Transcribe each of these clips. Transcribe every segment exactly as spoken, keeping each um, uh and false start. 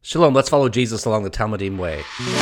Shalom, let's follow Jesus along the Talmudim way.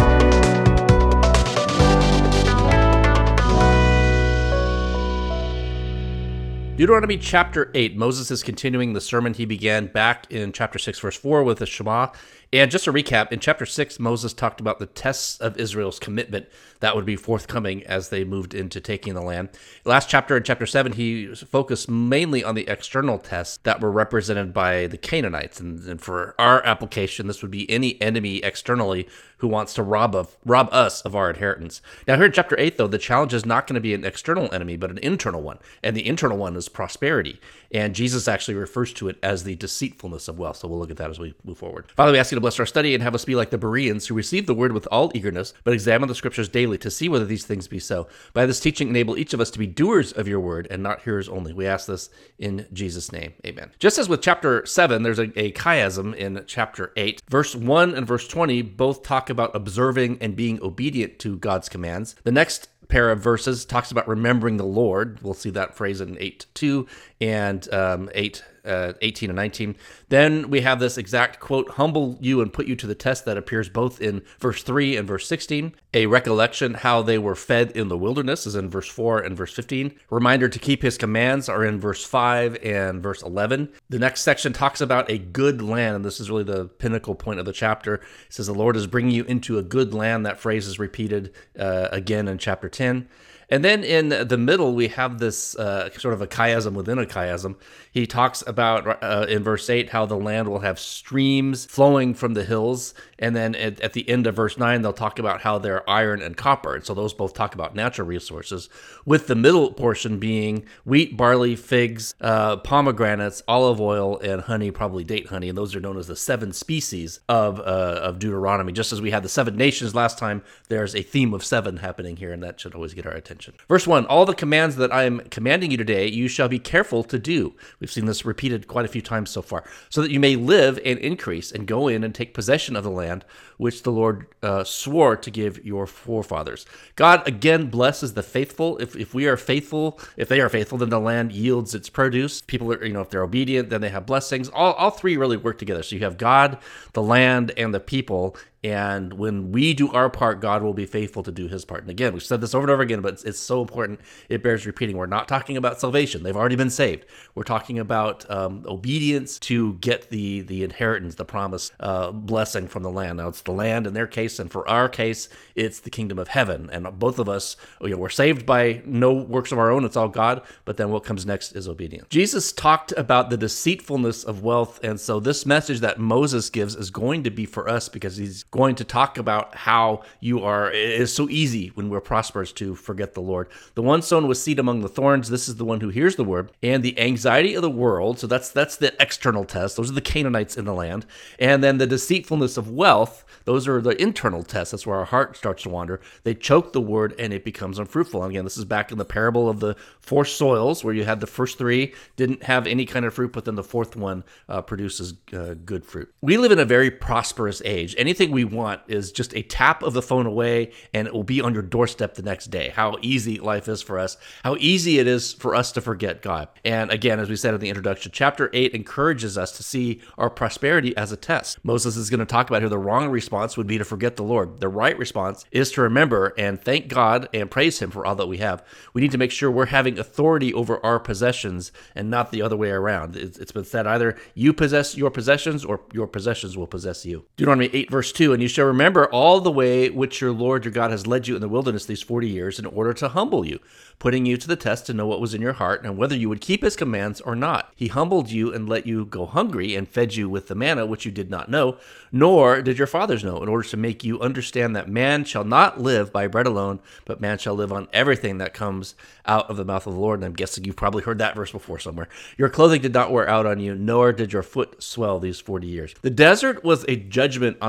Deuteronomy chapter eight, Moses is continuing the sermon he began back in chapter six, verse four with the Shema. And just a recap, in chapter six, Moses talked about the tests of Israel's commitment that would be forthcoming as they moved into taking the land. Last chapter, in chapter seven, he focused mainly on the external tests that were represented by the Canaanites. And, and for our application, this would be any enemy externally who wants to rob of rob us of our inheritance. Now here in chapter eight, though, the challenge is not going to be an external enemy, but an internal one. And the internal one is prosperity. And Jesus actually refers to it as the deceitfulness of wealth. So we'll look at that as we move forward. Father, we ask you to bless our study and have us be like the Bereans who receive the word with all eagerness, but examine the scriptures daily to see whether these things be so. By this teaching, enable each of us to be doers of your word and not hearers only. We ask this in Jesus' name. Amen. Just as with chapter seven, there's a, a chiasm in chapter eight. Verse one and verse twenty both talk about observing and being obedient to God's commands. The next pair of verses talks about remembering the Lord. We'll see that phrase in eight two and um, eight, uh, eighteen and nineteen. Then we have this exact quote, humble you and put you to the test, that appears both in verse three and verse sixteen. A recollection how they were fed in the wilderness is in verse four and verse fifteen. Reminder to keep his commands are in verse five and verse eleven. The next section talks about a good land, and this is really the pinnacle point of the chapter. It says the Lord is bringing you into a good land. That phrase is repeated uh, again in chapter ten. And then in the middle, we have this uh, sort of a chiasm within a chiasm. He talks about, uh, in verse eight, how the land will have streams flowing from the hills. And then at, at the end of verse nine, they'll talk about how they're iron and copper. And so those both talk about natural resources, with the middle portion being wheat, barley, figs, uh, pomegranates, olive oil, and honey, probably date honey. And those are known as the seven species of, uh, of Deuteronomy. Just as we had the seven nations last time, there's a theme of seven happening here, and that should always get our attention. Verse one, all the commands that I am commanding you today, you shall be careful to do. We've seen this repeated quite a few times so far. So that you may live and increase and go in and take possession of the land which the Lord uh, swore to give your forefathers. God again blesses the faithful. If if we are faithful, if they are faithful, then the land yields its produce. People are, you know, if they're obedient, then they have blessings. All, all three really work together. So you have God, the land, and the people. And when we do our part, God will be faithful to do his part. And again, we've said this over and over again, but it's, it's so important, it bears repeating. We're not talking about salvation. They've already been saved. We're talking about um, obedience to get the, the inheritance, the promised uh, blessing from the land. Now, it's the land in their case, and for our case, it's the kingdom of heaven. And both of us, you know, we're saved by no works of our own. It's all God. But then what comes next is obedience. Jesus talked about the deceitfulness of wealth. And so this message that Moses gives is going to be for us, because he's going to talk about how you are, it is so easy when we're prosperous to forget the Lord. The one sown with seed among the thorns, this is the one who hears the word, and the anxiety of the world, so that's that's the external test. Those are the Canaanites in the land. And then the deceitfulness of wealth, those are the internal tests. That's where our heart starts to wander. They choke the word and it becomes unfruitful. And again, this is back in the parable of the four soils, where you had the first three didn't have any kind of fruit, but then the fourth one uh, produces uh, good fruit. We live in a very prosperous age. Anything we want is just a tap of the phone away, and it will be on your doorstep the next day. How easy life is for us, how easy it is for us to forget God. And again, as we said in the introduction, chapter eight encourages us to see our prosperity as a test. Moses is going to talk about how the wrong response would be to forget the Lord. The right response is to remember and thank God and praise him for all that we have. We need to make sure we're having authority over our possessions and not the other way around. It's been said, either you possess your possessions or your possessions will possess you. Deuteronomy eight verse two, and you shall remember all the way which your Lord your God has led you in the wilderness these forty years, in order to humble you, putting you to the test to know what was in your heart and whether you would keep his commands or not. He humbled you and let you go hungry and fed you with the manna which you did not know, nor did your fathers know, in order to make you understand that man shall not live by bread alone, but man shall live on everything that comes out of the mouth of the Lord. And I'm guessing you've probably heard that verse before somewhere. Your clothing did not wear out on you, nor did your foot swell these forty years. The desert was a judgment on that first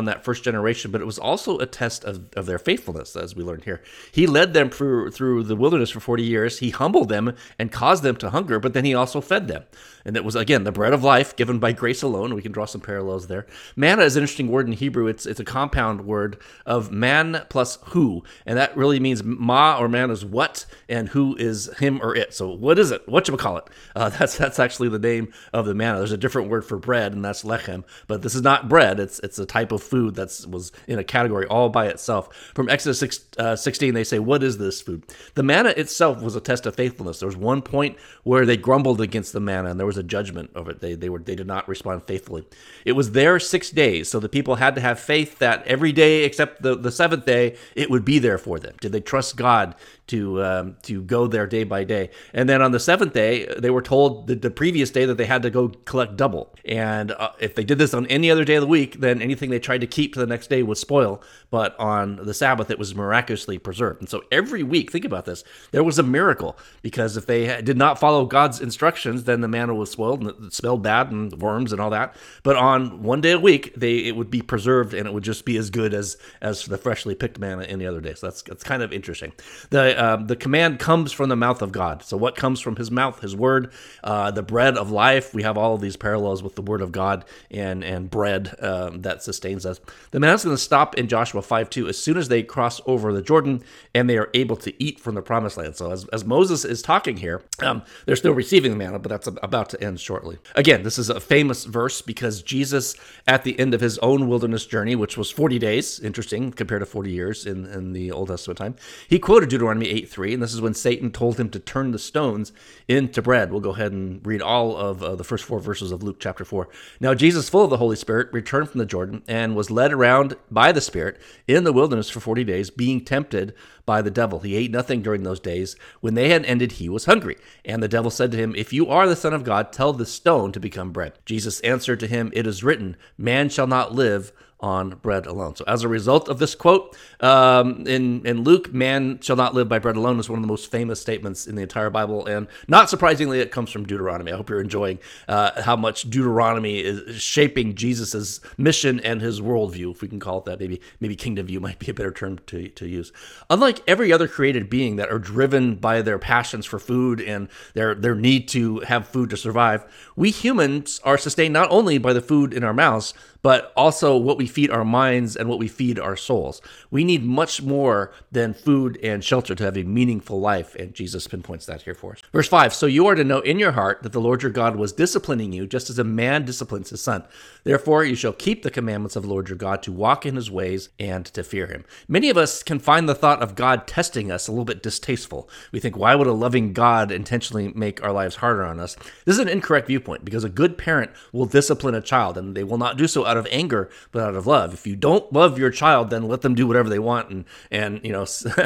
generation, but it was also a test of, of their faithfulness, as we learned here. He led them through, through the wilderness for forty years. He humbled them and caused them to hunger, but then he also fed them. And it was, again, the bread of life given by grace alone. We can draw some parallels there. Manna is an interesting word in Hebrew. It's it's a compound word of man plus who, and that really means ma or man is what, and who is him or it. So what is it? Whatchamacallit? Uh, that's that's actually the name of the manna. There's a different word for bread, and that's lechem, but this is not bread. It's it's a type of food that was in a category all by itself. From Exodus six, uh, sixteen, they say, what is this food? The manna itself was a test of faithfulness. There was one point where they grumbled against the manna, and there was a judgment of it. They they were they did not respond faithfully. It was there six days, so the people had to have faith that every day except the, the seventh day, it would be there for them. Did they trust God to um, to go there day by day? And then on the seventh day, they were told the, the previous day that they had to go collect double. And uh, if they did this on any other day of the week, then anything they tried to keep to the next day would spoil. But on the Sabbath, it was miraculously preserved. And so every week, think about this, there was a miracle, because if they did not follow God's instructions, then the manna was spoiled and it smelled bad and worms and all that. But on one day a week, they it would be preserved, and it would just be as good as as the freshly picked manna any other day. So that's that's kind of interesting. The uh, the command comes from the mouth of God. So what comes from his mouth? His word, uh, the bread of life. We have all of these parallels with the word of God and and bread um, that sustains us. The manna is going to stop in Joshua five two as soon as they cross over the Jordan and they are able to eat from the promised land. So as, as Moses is talking here, um, they're still receiving the manna, but that's about to end shortly. Again, this is a famous verse because Jesus, at the end of his own wilderness journey, which was forty days, interesting compared to forty years in, in the Old Testament time, he quoted Deuteronomy eight three, and this is when Satan told him to turn the stones into bread. We'll go ahead and read all of uh, the first four verses of Luke chapter four. Now Jesus, full of the Holy Spirit, returned from the Jordan and was led around by the Spirit in the wilderness for forty days, being tempted by the devil. He ate nothing during those days. When they had ended, he was hungry. And the devil said to him, if you are the Son of God, tell the stone to become bread. Jesus answered to him, it is written, man shall not live on bread alone. So as a result of this quote, um, in, in Luke, man shall not live by bread alone is one of the most famous statements in the entire Bible. And not surprisingly, it comes from Deuteronomy. I hope you're enjoying uh, how much Deuteronomy is shaping Jesus's mission and his worldview, if we can call it that. Maybe maybe kingdom view might be a better term to, to use. Unlike every other created being that are driven by their passions for food and their, their need to have food to survive, we humans are sustained not only by the food in our mouths, but also what we feed our minds and what we feed our souls. We need much more than food and shelter to have a meaningful life, and Jesus pinpoints that here for us. Verse five, so you are to know in your heart that the Lord your God was disciplining you just as a man disciplines his son. Therefore you shall keep the commandments of the Lord your God to walk in his ways and to fear him. Many of us can find the thought of God testing us a little bit distasteful. We think, why would a loving God intentionally make our lives harder on us? This is an incorrect viewpoint, because a good parent will discipline a child, and they will not do so out of anger, but out of love. If you don't love your child, then let them do whatever they want and, and you know,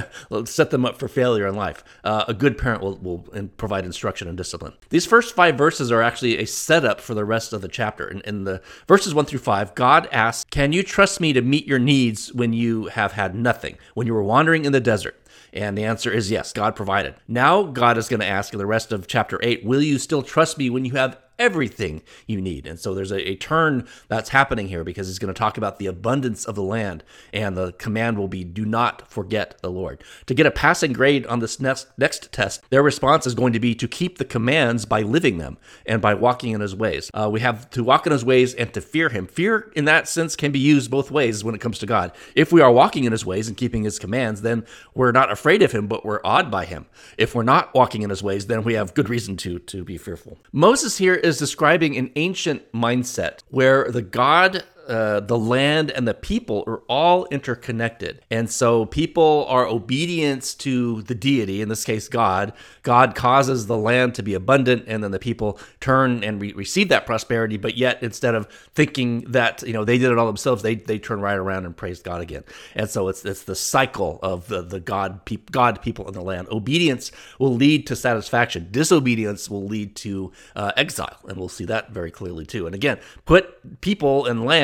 set them up for failure in life. Uh, a good parent will, will provide instruction and discipline. These first five verses are actually a setup for the rest of the chapter. In, in the verses one through five, God asks, can you trust me to meet your needs when you have had nothing, when you were wandering in the desert? And the answer is yes, God provided. Now God is going to ask in the rest of chapter eight, will you still trust me when you have everything you need? And so there's a, a turn that's happening here, because he's going to talk about the abundance of the land, and the command will be, do not forget the Lord. To get a passing grade on this next, next test, their response is going to be to keep the commands by living them and by walking in his ways. Uh, we have to walk in his ways and to fear him. Fear in that sense can be used both ways when it comes to God. If we are walking in his ways and keeping his commands, then we're not afraid of him, but we're awed by him. If we're not walking in his ways, then we have good reason to, to be fearful. Moses here is is describing an ancient mindset where the God, uh, the land, and the people are all interconnected. And so people are obedient to the deity, in this case, God. God causes the land to be abundant, and then the people turn and re- receive that prosperity. But yet, instead of thinking that, you know, they did it all themselves, they they turn right around and praise God again. And so it's it's the cycle of the, the God, pe- God people in the land. Obedience will lead to satisfaction. Disobedience will lead to uh, exile. And we'll see that very clearly too. And again, put people and land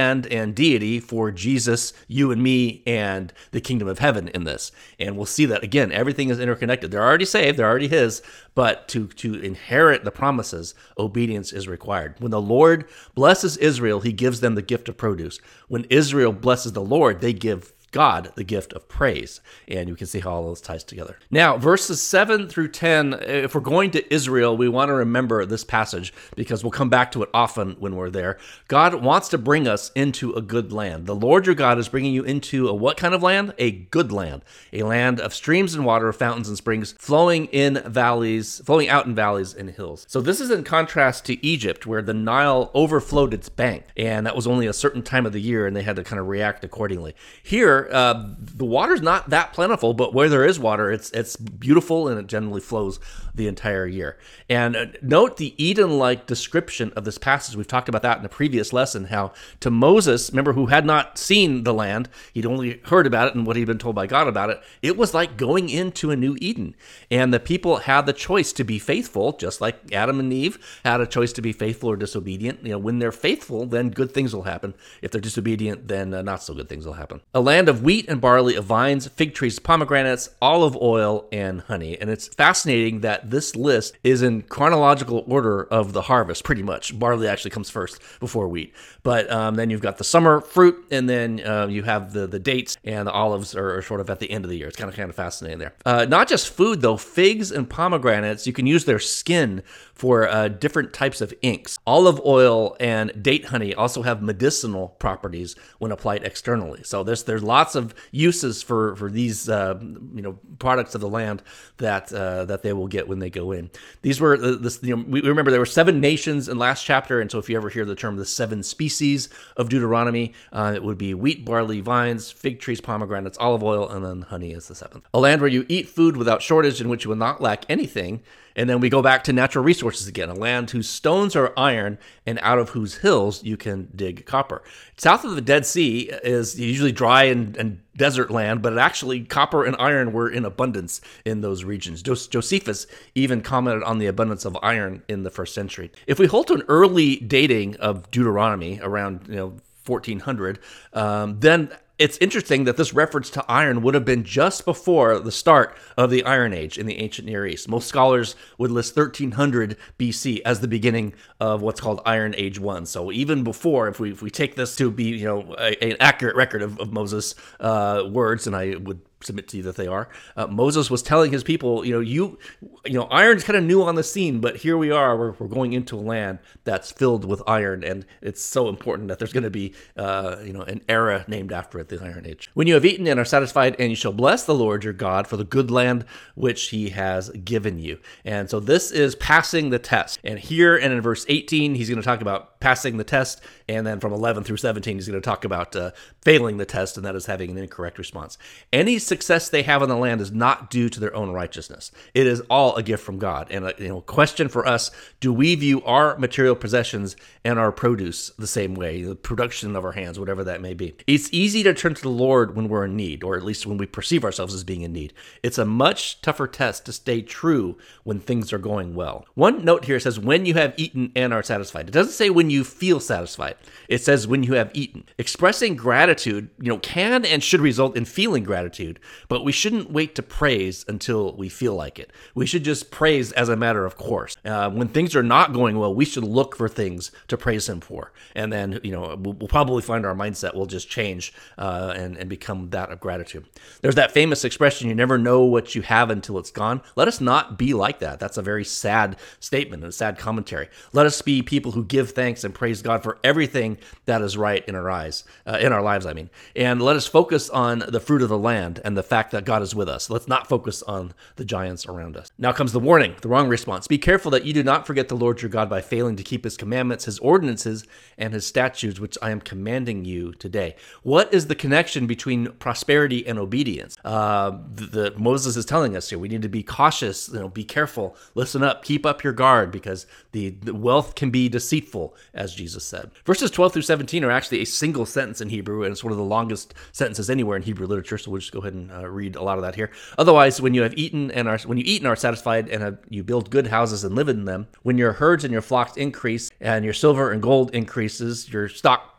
land and deity for Jesus, you and me, and the kingdom of heaven in this. And we'll see that again, everything is interconnected. They're already saved, they're already his, but to, to inherit the promises, obedience is required. When the Lord blesses Israel, he gives them the gift of produce. When Israel blesses the Lord, they give God the gift of praise. And you can see how all those ties together. Now, verses seven through ten, if we're going to Israel, we want to remember this passage because we'll come back to it often when we're there. God wants to bring us into a good land. The Lord your God is bringing you into a what kind of land? A good land. A land of streams and water, fountains and springs, flowing in valleys, flowing out in valleys and hills. So this is in contrast to Egypt, where the Nile overflowed its bank, and that was only a certain time of the year, and they had to kind of react accordingly. Here, Uh, the water's not that plentiful, but where there is water, it's it's beautiful and it generally flows the entire year. And uh, note the Eden-like description of this passage. We've talked about that in a previous lesson, how to Moses, remember, who had not seen the land, he'd only heard about it and what he'd been told by God about it, it was like going into a new Eden. And the people had the choice to be faithful, just like Adam and Eve had a choice to be faithful or disobedient. You know, when they're faithful, then good things will happen. If they're disobedient, then uh, not so good things will happen. A land of wheat and barley, of vines, fig trees, pomegranates, olive oil, and honey. And it's fascinating that this list is in chronological order of the harvest, pretty much. Barley actually comes first before wheat. But um, then you've got the summer fruit, and then uh, you have the, the dates, and the olives are, are sort of at the end of the year. It's kind of kind of fascinating there. Uh, not just food, though. Figs and pomegranates, you can use their skin for uh, different types of inks. Olive oil and date honey also have medicinal properties when applied externally. So there's there's lots of uses for for these uh, you know products of the land that uh, that they will get when they go in. These were uh, this you know we remember there were seven nations in last chapter, and so if you ever hear the term the seven species of Deuteronomy, uh, it would be wheat, barley, vines, fig trees, pomegranates, olive oil, and then honey is the seventh. A land where you eat food without shortage, in which you will not lack anything. And then we go back to natural resources again, a land whose stones are iron and out of whose hills you can dig copper. South of the Dead Sea is usually dry and, and desert land, but actually copper and iron were in abundance in those regions. Jos- Josephus even commented on the abundance of iron in the first century. If we hold to an early dating of Deuteronomy around you know fourteen hundred, um, then it's interesting that this reference to iron would have been just before the start of the Iron Age in the ancient Near East. Most scholars would list thirteen hundred B C as the beginning of what's called Iron Age one. So even before, if we if we take this to be you know a, an accurate record of, of Moses' uh, words, and I would submit to you that they are, uh, Moses was telling his people, you know, you, you know, iron's kind of new on the scene, but here we are, we're, we're going into a land that's filled with iron, and it's so important that there's going to be, uh, you know, an era named after it, the Iron Age. When you have eaten and are satisfied, and you shall bless the Lord your God for the good land which he has given you. And so this is passing the test. And here and in verse eighteen, he's going to talk about passing the test, and then from eleven through seventeen, he's going to talk about uh, failing the test, and that is having an incorrect response. Any success they have on the land is not due to their own righteousness. It is all a gift from God. And a you know, question for us, do we view our material possessions and our produce the same way, the production of our hands, whatever that may be? It's easy to turn to the Lord when we're in need, or at least when we perceive ourselves as being in need. It's a much tougher test to stay true when things are going well. One note here says, when you have eaten and are satisfied. It doesn't say when you feel satisfied. It says when you have eaten. Expressing gratitude, you know, can and should result in feeling gratitude, but we shouldn't wait to praise until we feel like it. We should just praise as a matter of course. Uh, when things are not going well, we should look for things to praise him for. And then, you know, we'll, we'll probably find our mindset will just change uh, and, and become that of gratitude. There's that famous expression, you never know what you have until it's gone. Let us not be like that. That's a very sad statement and a sad commentary. Let us be people who give thanks and praise God for everything that is right in our eyes, uh, in our lives, I mean. And let us focus on the fruit of the land and the fact that God is with us. Let's not focus on the giants around us. Now comes the warning, the wrong response. Be careful that you do not forget the Lord your God by failing to keep his commandments, his ordinances, and his statutes, which I am commanding you today. What is the connection between prosperity and obedience? Uh, the, the Moses is telling us here, we need to be cautious, you know, be careful, listen up, keep up your guard, because the, the wealth can be deceitful, as Jesus said. Verses twelve through seventeen are actually a single sentence in Hebrew, and it's one of the longest sentences anywhere in Hebrew literature, so we'll just go ahead and uh, read a lot of that here. Otherwise, when you have eaten and are when you eat and are satisfied, and have, you build good houses and live in them, when your herds and your flocks increase, and your silver and gold increases, your stock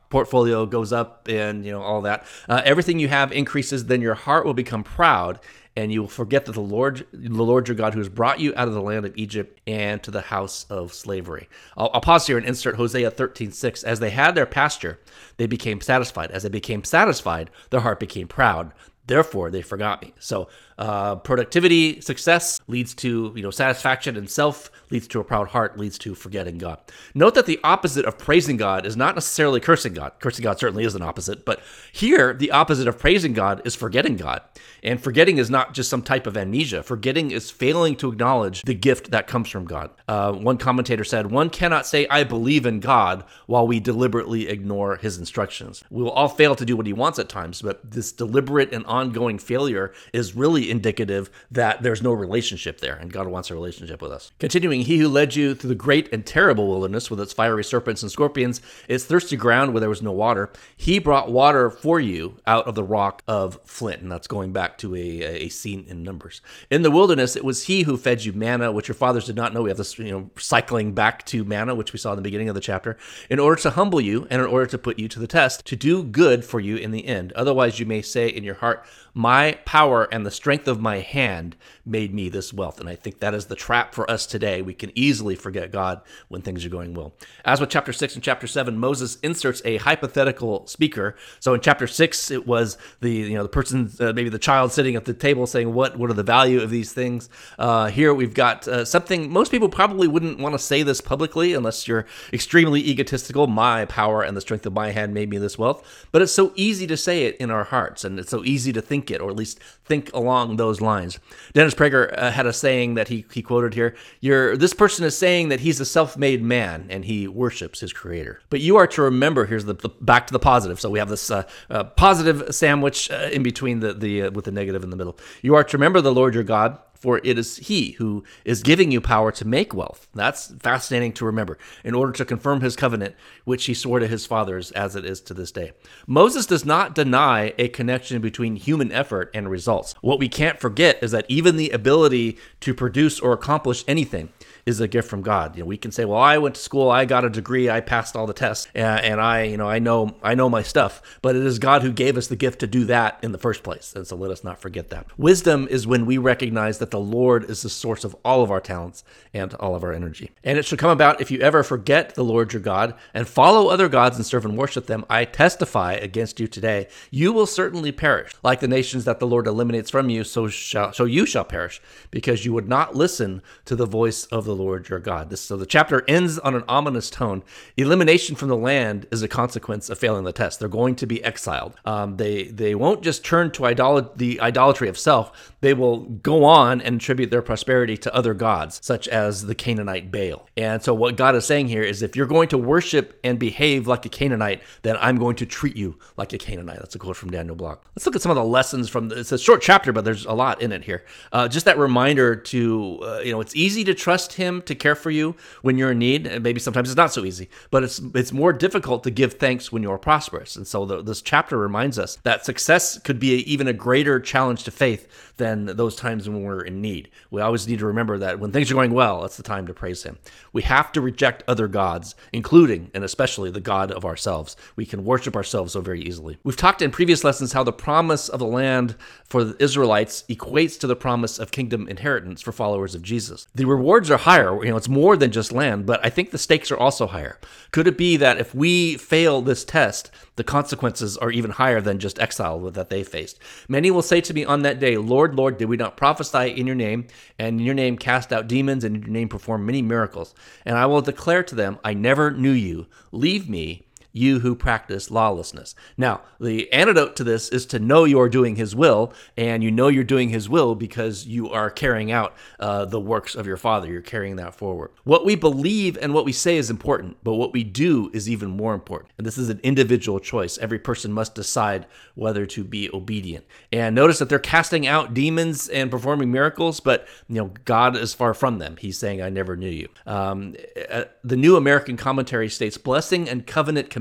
portfolio goes up and, you know, all that. Uh, everything you have increases, then your heart will become proud, and you will forget that the Lord, the Lord your God, who has brought you out of the land of Egypt and to the house of slavery. I'll, I'll pause here and insert Hosea thirteen six. As they had their pasture, they became satisfied. As they became satisfied, their heart became proud. Therefore, they forgot me. So uh, productivity, success leads to, you know, satisfaction, and self leads to a proud heart, leads to forgetting God. Note that the opposite of praising God is not necessarily cursing God. Cursing God certainly is an opposite, but here the opposite of praising God is forgetting God. And forgetting is not just some type of amnesia. Forgetting is failing to acknowledge the gift that comes from God. Uh, one commentator said, one cannot say, I believe in God, while we deliberately ignore his instructions. We will all fail to do what he wants at times, but this deliberate and ongoing failure is really indicative that there's no relationship there, and God wants a relationship with us. Continuing, he who led you through the great and terrible wilderness with its fiery serpents and scorpions, its thirsty ground where there was no water, he brought water for you out of the rock of flint. And that's going back to a, a scene in Numbers. In the wilderness, it was he who fed you manna, which your fathers did not know. We have this, you know, cycling back to manna, which we saw in the beginning of the chapter, in order to humble you and in order to put you to the test, to do good for you in the end. Otherwise, you may say in your heart, my power and the strength of my hand made me this wealth. And I think that is the trap for us today. We can easily forget God when things are going well. As with chapter six and chapter seven, Moses inserts a hypothetical speaker. So in chapter six, it was the, you know, the person, uh, maybe the child sitting at the table saying, what, what are the value of these things? Uh, here we've got uh, something, most people probably wouldn't want to say this publicly unless you're extremely egotistical. My power and the strength of my hand made me this wealth. But it's so easy to say it in our hearts, and it's so easy to think it, or at least think along those lines. Dennis Prager uh, had a saying that he, he quoted here. You're, this person is saying that he's a self-made man and he worships his creator. But you are to remember, here's the, the back to the positive. So we have this uh, uh, positive sandwich uh, in between the, the uh, with the negative in the middle. You are to remember the Lord your God, for it is he who is giving you power to make wealth. That's fascinating to remember, in order to confirm his covenant, which he swore to his fathers as it is to this day. Moses does not deny a connection between human effort and results. What we can't forget is that even the ability to produce or accomplish anything is a gift from God. You know, we can say, well, I went to school, I got a degree, I passed all the tests, and, and I, you know, I know, I know my stuff, but it is God who gave us the gift to do that in the first place. And so let us not forget that. Wisdom is when we recognize that the Lord is the source of all of our talents and all of our energy. And it should come about if you ever forget the Lord your God and follow other gods and serve and worship them, I testify against you today, you will certainly perish. Like the nations that the Lord eliminates from you, so shall, so you shall perish, because you would not listen to the voice of the Lord your God. This, so the chapter ends on an ominous tone. Elimination from the land is a consequence of failing the test. They're going to be exiled. Um, they they won't just turn to idol- the idolatry of self. They will go on and attribute their prosperity to other gods, such as the Canaanite Baal. And so what God is saying here is, if you're going to worship and behave like a Canaanite, then I'm going to treat you like a Canaanite. That's a quote from Daniel Block. Let's look at some of the lessons from the, it's a short chapter, but there's a lot in it here. Uh, just that reminder to, uh, you know, it's easy to trust him to care for you when you're in need, and maybe sometimes it's not so easy, but it's it's more difficult to give thanks when you're prosperous. And so the, this chapter reminds us that success could be a, even a greater challenge to faith than those times when we're in need. We always need to remember that when things are going well, it's the time to praise him. We have to reject other gods, including and especially the God of ourselves. We can worship ourselves so very easily. We've talked in previous lessons how the promise of the land for the Israelites equates to the promise of kingdom inheritance for followers of Jesus. The rewards are higher. You know, it's more than just land, but I think the stakes are also higher. Could it be that if we fail this test, the consequences are even higher than just exile that they faced? Many will say to me on that day, Lord, Lord, did we not prophesy in your name, and in your name cast out demons, and in your name perform many miracles? And I will declare to them, I never knew you. Leave me, you who practice lawlessness. Now, the antidote to this is to know you are doing his will, and you know you're doing his will because you are carrying out uh, the works of your Father. You're carrying that forward. What we believe and what we say is important, but what we do is even more important. And this is an individual choice. Every person must decide whether to be obedient. And notice that they're casting out demons and performing miracles, but you know God is far from them. He's saying, I never knew you. Um, uh, the New American Commentary states, blessing and covenant commitment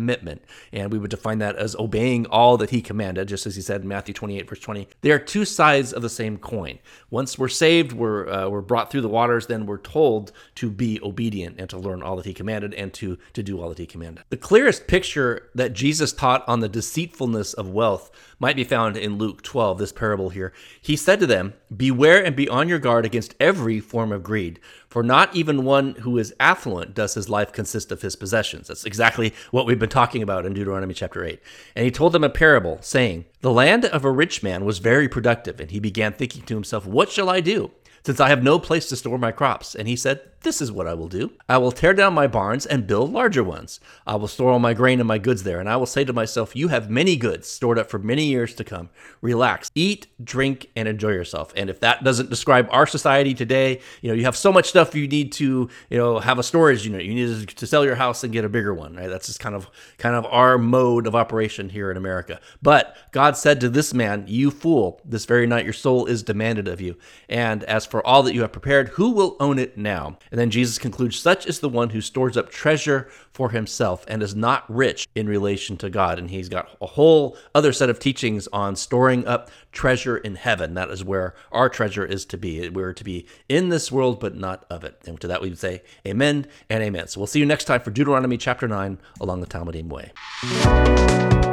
commitment. And we would define that as obeying all that he commanded, just as he said in Matthew twenty-eight, verse twenty. They are two sides of the same coin. Once we're saved, we're, uh, we're brought through the waters, then we're told to be obedient and to learn all that he commanded and to, to do all that he commanded. The clearest picture that Jesus taught on the deceitfulness of wealth might be found in Luke twelve, this parable here. He said to them, "Beware and be on your guard against every form of greed, for not even one who is affluent does his life consist of his possessions." That's exactly what we've been talking about in Deuteronomy chapter eight. And he told them a parable, saying, "The land of a rich man was very productive, and he began thinking to himself, 'What shall I do, since I have no place to store my crops?' And he said, 'This is what I will do. I will tear down my barns and build larger ones. I will store all my grain and my goods there. And I will say to myself, you have many goods stored up for many years to come. Relax, eat, drink, and enjoy yourself.'" And if that doesn't describe our society today, you know, you have so much stuff you need to, you know, have a storage unit. You need to sell your house and get a bigger one, right? That's just kind of, kind of our mode of operation here in America. But God said to this man, "You fool, this very night your soul is demanded of you. And as for all that you have prepared, who will own it now?" And then Jesus concludes, "Such is the one who stores up treasure for himself and is not rich in relation to God." And he's got a whole other set of teachings on storing up treasure in heaven. That is where our treasure is to be. We're to be in this world, but not of it. And to that we would say amen and amen. So we'll see you next time for Deuteronomy chapter nine along the Talmudim way.